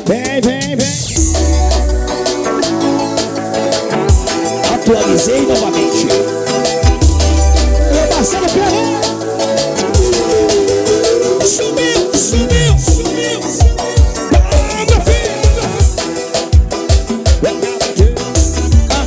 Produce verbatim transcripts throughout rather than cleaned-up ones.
Vem, vem, vem. Atualizei novamente. Meu Marcelo Ferreira. Sumiu, sumiu, sumiu. Ah, meu filho. Ah.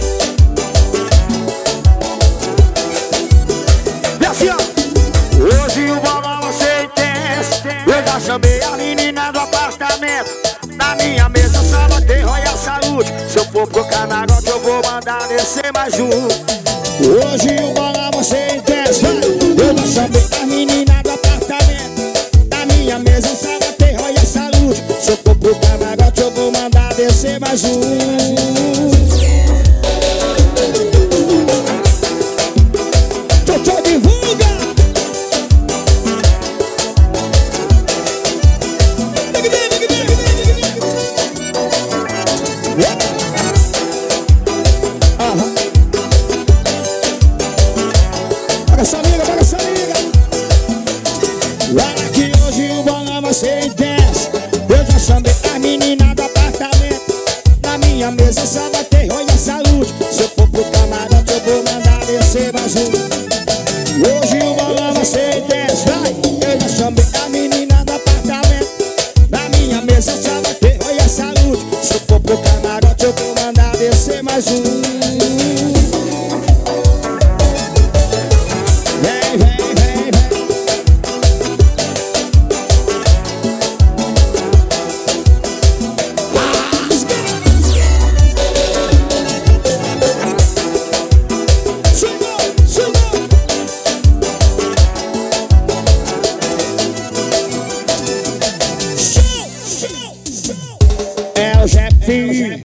E assim, ó. Hoje o bolão vai ser intenso. Eu já chamei a menina do apartamento. Na minha mesa só vai ter Royal Saúde. Se eu for pro Canagote eu vou mandar descer mais um. Hoje o bolão vai ser intenso. Eu já chamei a menina do apartamento. Na minha mesa só vai ter Royal Saúde. Se eu for pro Canagote eu vou mandar descer mais um. Tchau, divulga! Aham. Paga essa liga, paga essa liga. Olha que hoje o bolão vai ser intenso. Eu já chamei a menina do apartamento. Na minha mesa só vai ter Royal Saúde. Se eu for pro camarote eu vou mandar descer mais um. Hoje o bolão vai ser intenso, vai. Eu já chamei a menina do apartamento. Na minha mesa só vai ter Royal Saúde. Se eu for pro camarote eu vou mandar descer mais um. Vem, vem, vem, vem. Chegou, chegou. Show, show, show. É o Jefinho.